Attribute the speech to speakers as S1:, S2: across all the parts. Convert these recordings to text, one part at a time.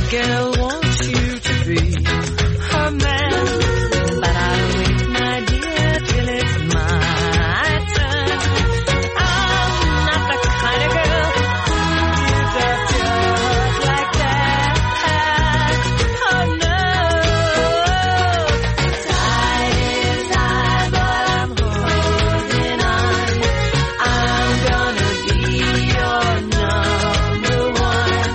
S1: girl wants you to be her man, but I'll wait, my dear, till it's my turn. I'm not the kind of girl who gives up just like that. Oh no, the tide is high, but I'm holding on. I'm gonna be your number one,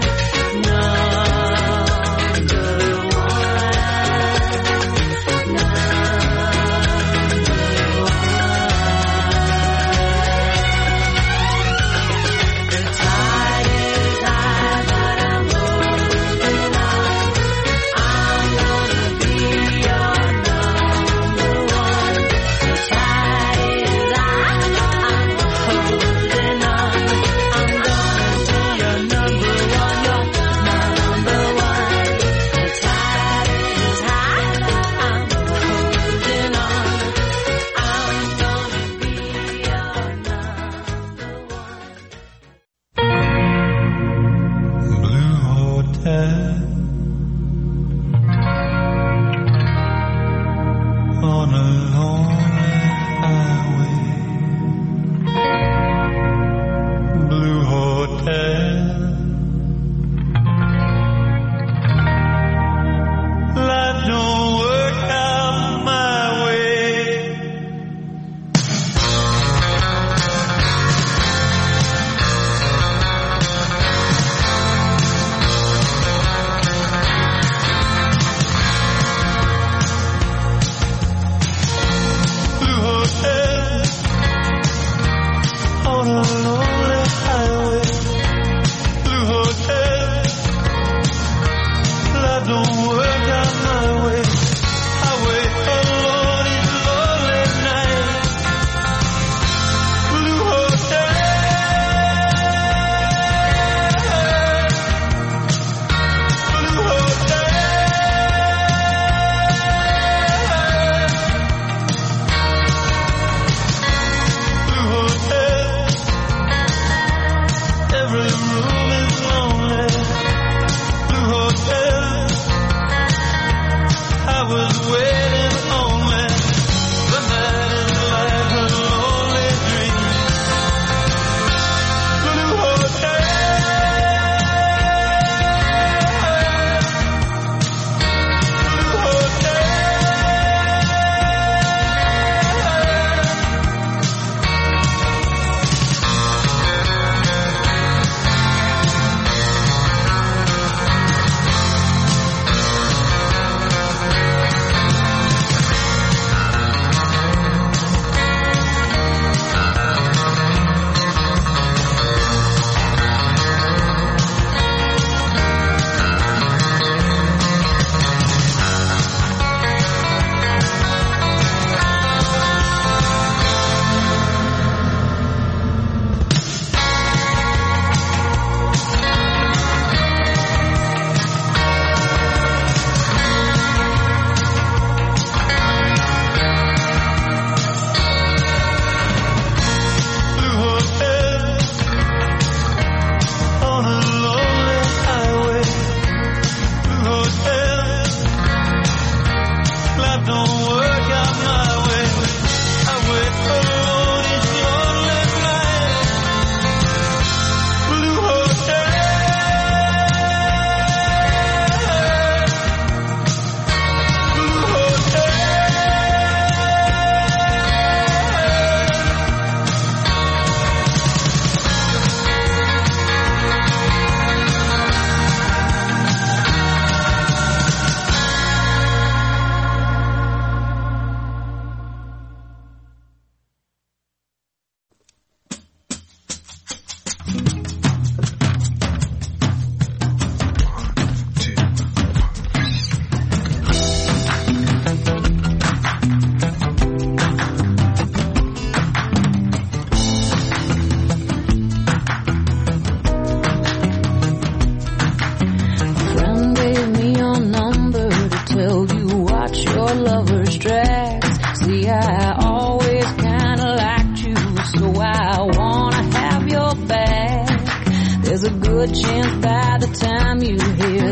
S1: The tide is high, but I'm holding on. I'm gonna be your number one. The tide is high, I'm holding on. I'm gonna be your number one, your number one. The tide is high, I'm holding on. I'm gonna be your number one.
S2: Blue Hotel on a lonely highway. Blue Hotel, life don't work out my way.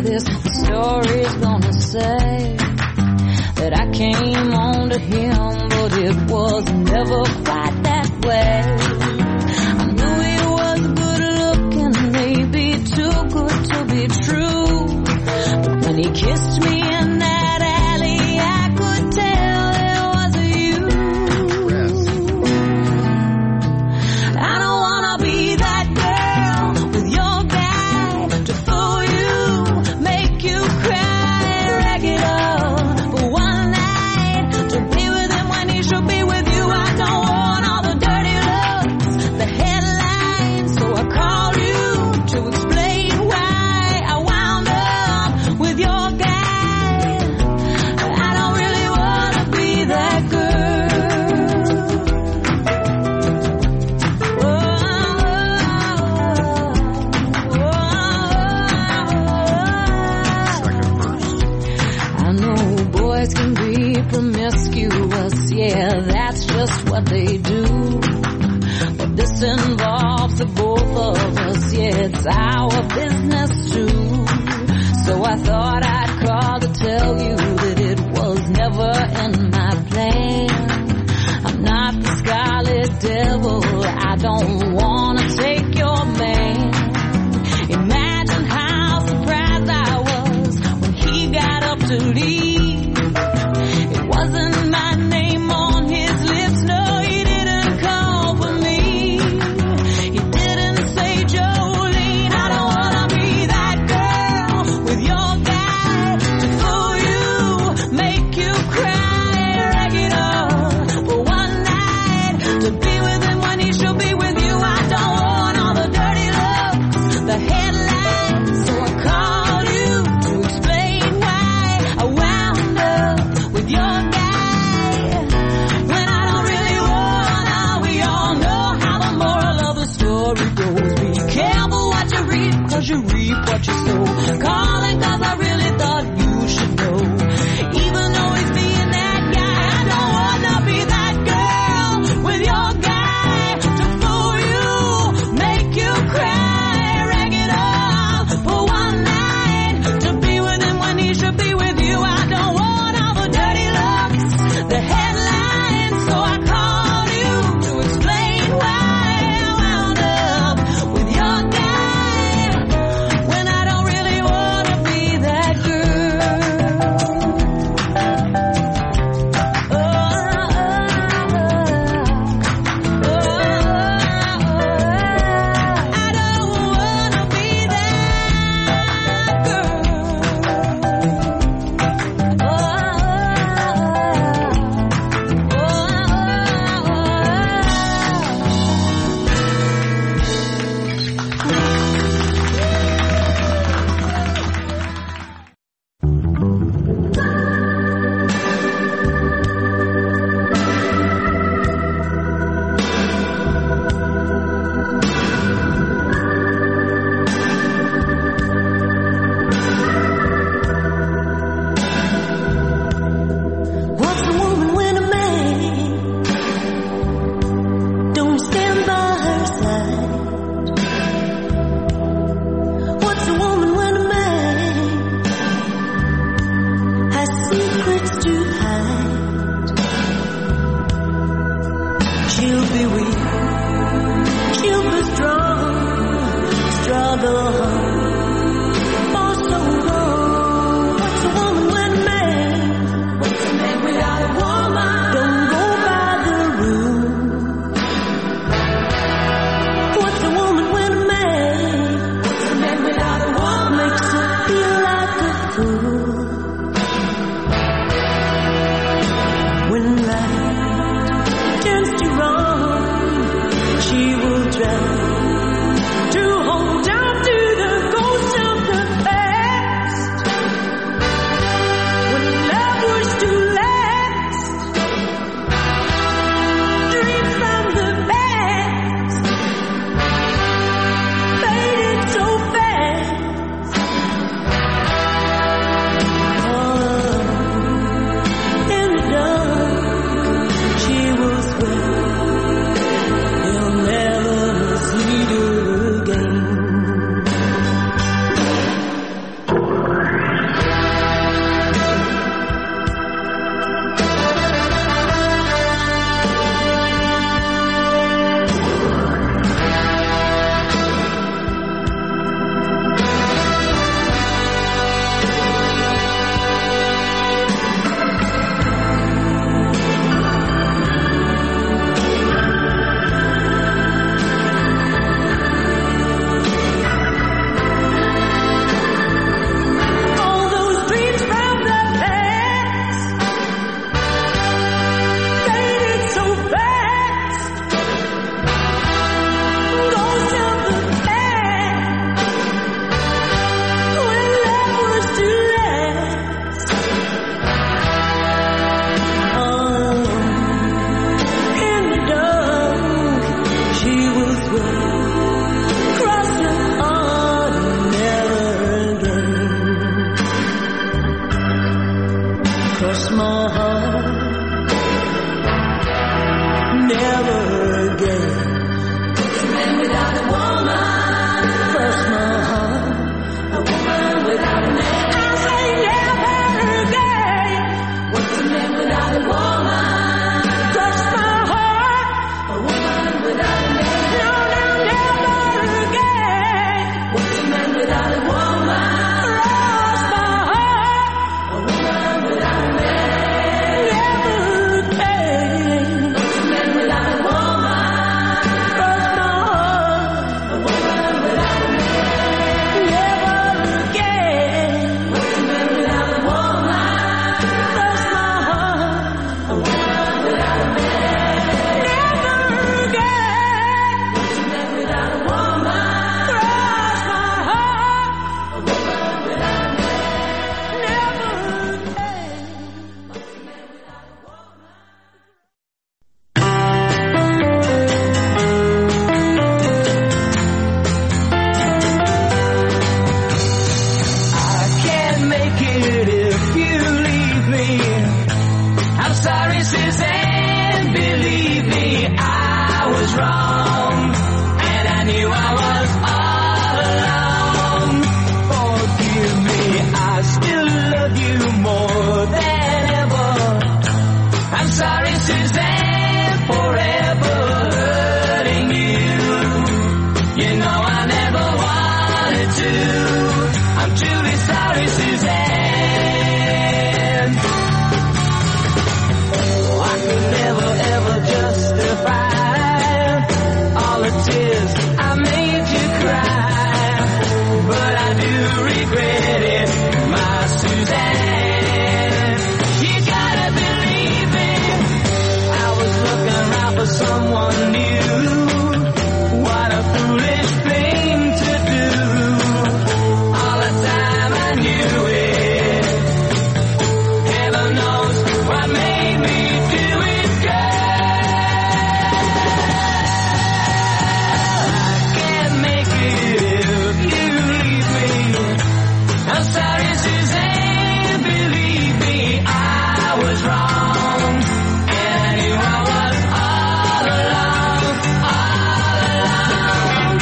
S1: this story's gonna say that I came on to him, but it was never quite that way. I knew he was good looking, maybe too good to be true. But when he kissed me in that alley, I could tell it was you. I don't wanna be that girl with your guy to fool you, make you cry, rag it up for one night, to be with him when he should be with you. I don't want all the dirty looks, the headlines, so I called you to explain why I wound up with your guy. I don't really wanna be that girl. I know boys can be promiscuous, yeah, that's just what they do. But this involves the both of us, yeah, it's our business too. So I thought I'd call to tell you that it was never in my plan. I'm not the Scarlet Devil, I don't wanna take your man. Imagine how surprised I was when he got up to leave. It wasn't my name on his lips, no, he didn't call for me. He didn't say Jolene. I don't wanna be that girl with your guy to fool you, make you cry, rag it up for one night, to be with him when he should be with you. I don't want all the dirty looks, the headlines, so I called you to explain why I wound up with your guy when I don't really wanna. We all know how the moral of the story goes. Be careful what you read, 'cause you reap what you sow. Calling 'cause I really cross my heart. Never again. What's a man without a woman? Cross my heart. A woman without a man. I say never again. What's a man without a woman? Cross my heart. A woman without a man. No, no, never again. What's a man without a woman? Cross my heart. A woman without a man. Never again. What's a man without a woman? Cross my heart. A woman without a man. Never again. What's a man without a woman? Cross my heart. A woman without a man. Never again. What's a man without a woman? Cross my heart. A woman without a man. Never again. What's a man without a woman? I can't make it if you leave me. I'm sorry, Suzanne, believe me, I was wrong, and I knew I was all alone. Forgive me, I still love you more than ever. I'm sorry, Suzanne, forever hurting you. You know I never wanted to. I'm truly sorry, Suzanne. Oh, I could never ever justify all the tears I made you cry, but I do regret it, my Suzanne. You gotta believe me, I was looking around for someone new. What a foolish thing to do. All the time I knew it. Heaven knows what made me do it, girl. I can't make it if you leave me. I'm sorry, Suzanne, believe me, I was wrong, and I knew I was all alone, all alone.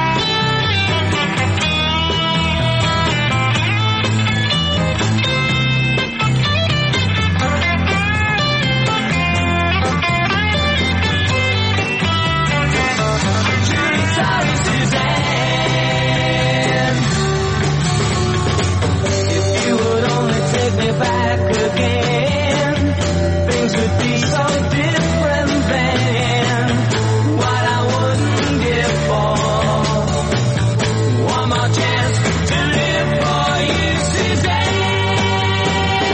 S1: Truly sorry, Suzanne. If you would only take me back again, things would be so different then. What I wouldn't give for one more chance to live for you, Suzanne.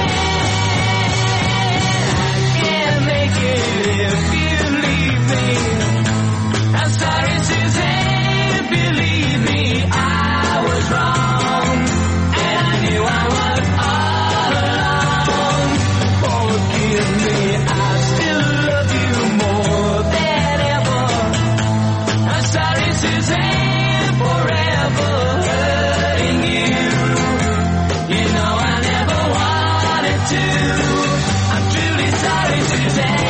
S1: I can't make it if you leave me. I'm sorry, Suzanne, believe me, I was wrong, and I knew I was all alone. Forgive me, I still love you more than ever. I'm sorry, Suzanne, forever hurting you. You know I never wanted to. I'm truly sorry, Suzanne.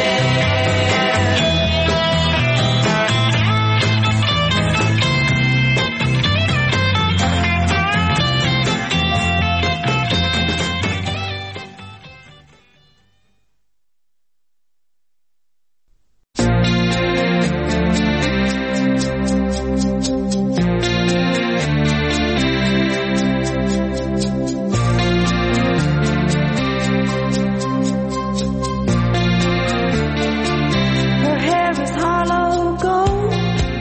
S1: Her hair is hollow gold,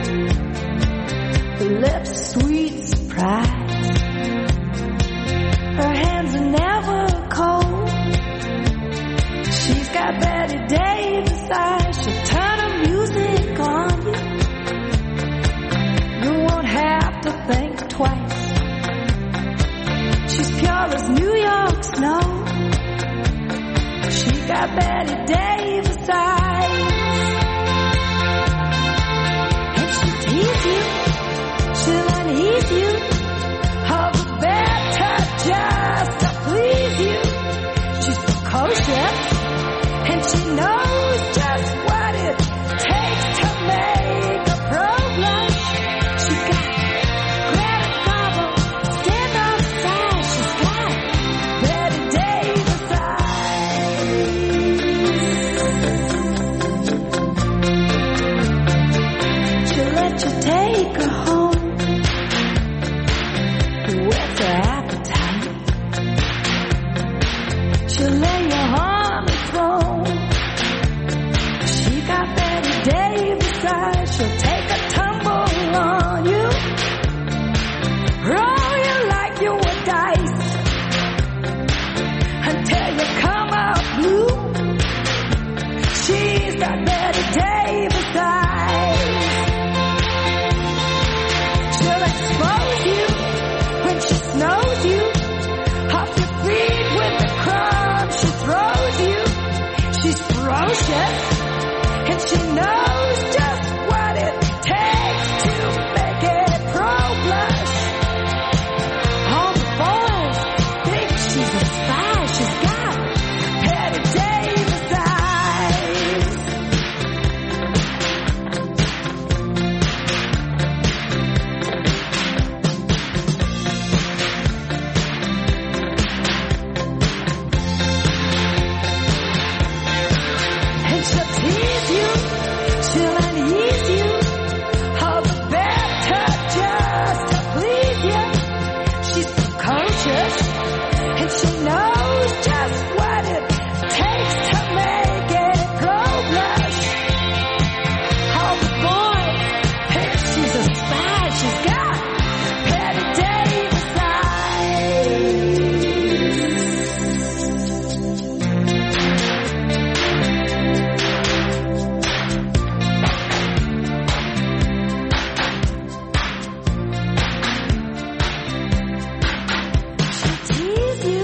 S1: her lips sweet surprise. Her hands are never cold. She's got Betty Davis eyes. She'll turn her music on you. You won't have to think twice. She's pure as New York snow. She got Betty Davis eyes. And she'll tease you, she'll unease you. All the better just to please you. She's
S3: ice until you come out blue. She's got Betty Davis eyes. She'll expose you when she snows you off your feet with the crumbs she throws you. She's ferocious and she knows just what it takes to make it pro-blush. All the boys think she's a spy. She's got Betty Davis eyes. And she'll tease you, she'll unease you, all the better just to please you. She's precocious, and she knows just what it takes to make it pro-blush. All the boys think she's a spy. She's got Betty Davis eyes. Tease you.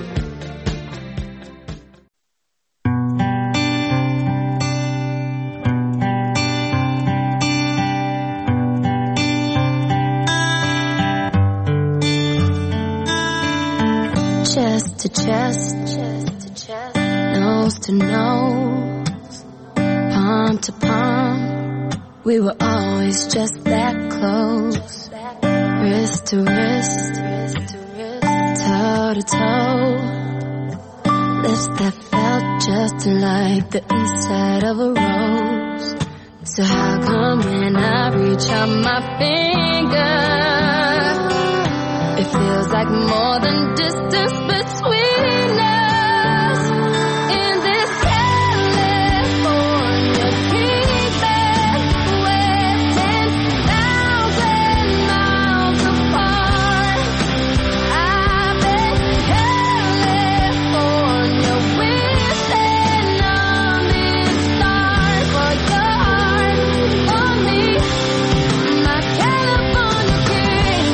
S3: Chest to chest, nose to nose, palm to palm. We were always just that close. Wrist to wrist, toe to toe. Lips that felt just like the inside of a rose. So how come when I reach out my finger, it feels like more than distance between us? In this California kingdom, we're 10,000 miles apart. I've been California wishing on these stars for your heart, for me, my California king.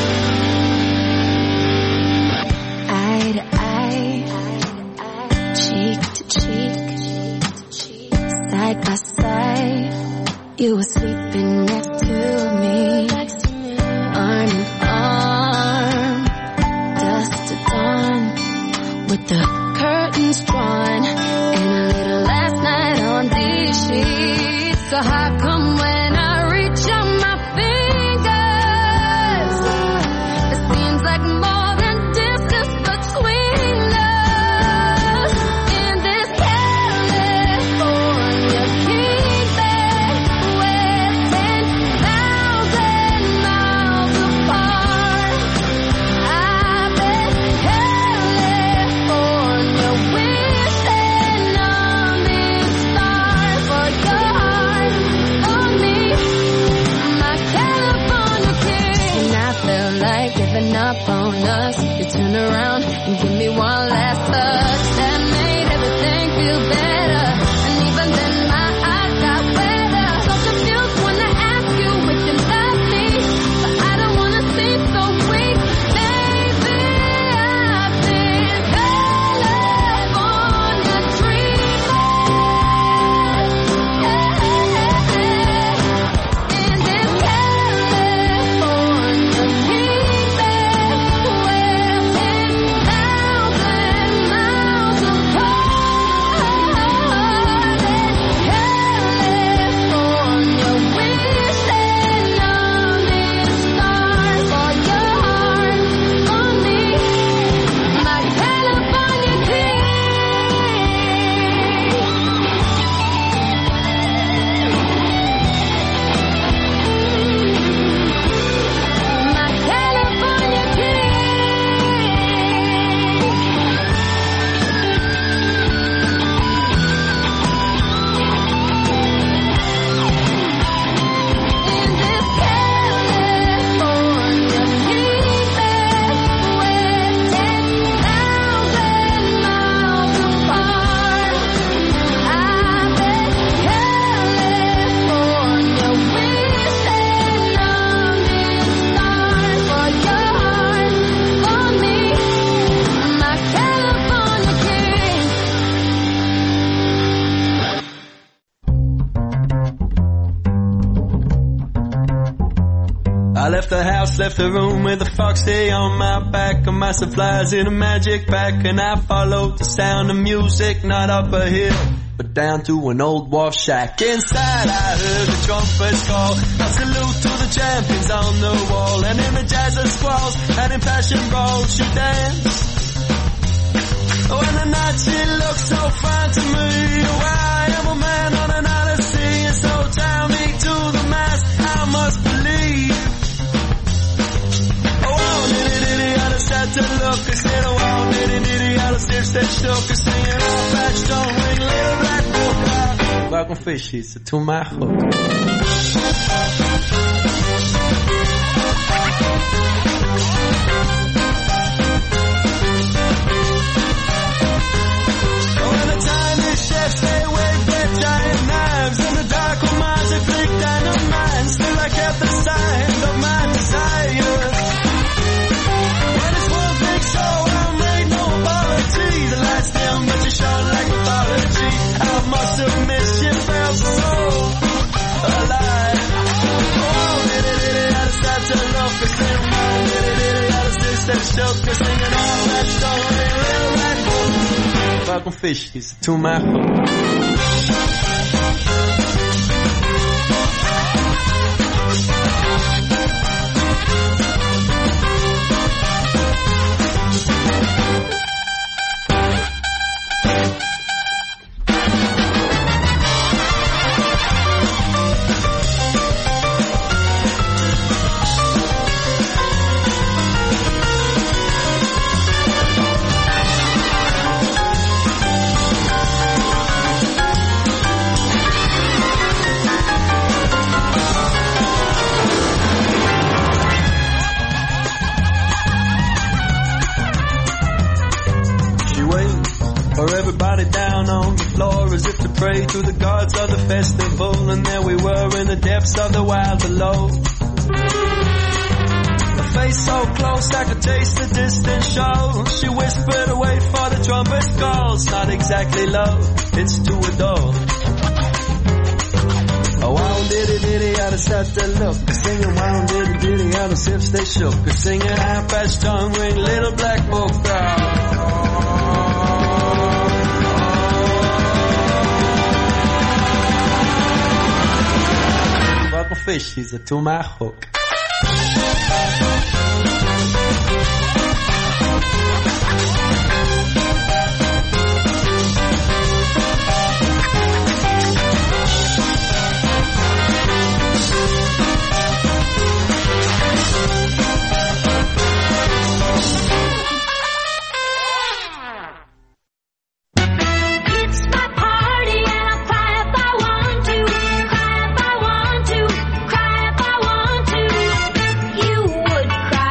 S3: Eye to eye, cheek to cheek, side by side. You were sleeping next to me, arm in arm, dusk to dawn, with the curtains drawn, and a little last night on these sheets. So how come when I reach out my fingers, it seems like more than distance between us? In this California kingdom, we're 10,000 miles apart. I've been California wishing on these stars for your heart, for me,
S4: the house, left the room with a foxy on my back and my supplies in a magic bag. And I followed the sound of music, not up a hill, but down to an old wharf shack. Inside I heard the trumpets call, a salute to the champions on the wall. And in the jazz of squalls and in passion brawls she danced. Oh, and the night she looked so fine to me. Oh, I am a man on an odyssey, and so tie me to the mast, I must believe. Oh, diddy, I just had to look. I said, oh, diddy, I just if they shook. I singing, oh, fetch, don't ring, little black book. Welcome fishies to my hook. Chefs, they wave their giant knives, and the dark minds they flick dynamite. Still I kept the sign of my desire. When it's one big show, I made no apology. The lights dim, but you shone like mythology. I must admit she felt so alive. Oh, diddy, I just had to look. I said, oh, diddy, I just stay shook. I singing all that story, little rat book. Welcome fishies to my hook. Down on the floor as if to pray to the gods of the festival. And there we were in the depths of the wild below. A face so close I could taste the distant show. She whispered, away for the trumpet calls. Not exactly love, it's to adore. Oh, wow, diddy, I just had to look. Singing, wow, diddy, I just if they shook. Singing, high-patched tongue ring, little black book. Welcome fishies to my hook.
S3: Cry if I want to, cry if I want to. You would cry.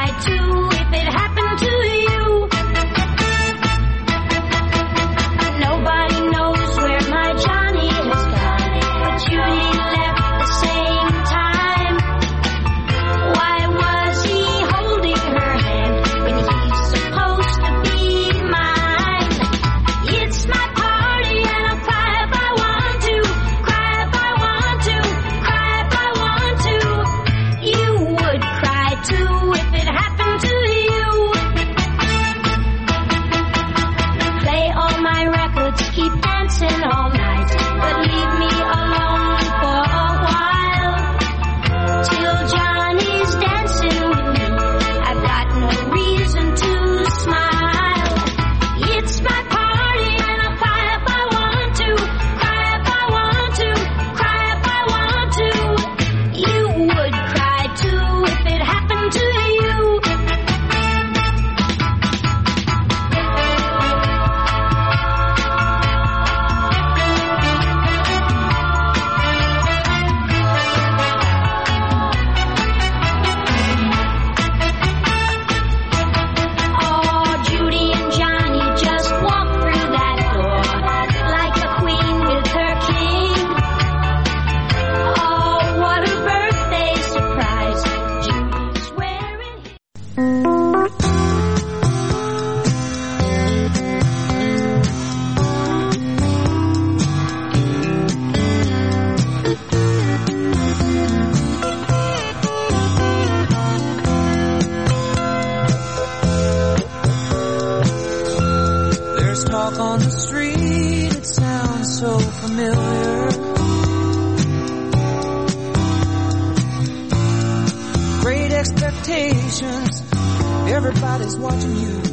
S1: talk on the street, it sounds so familiar. Great expectations, everybody's watching you.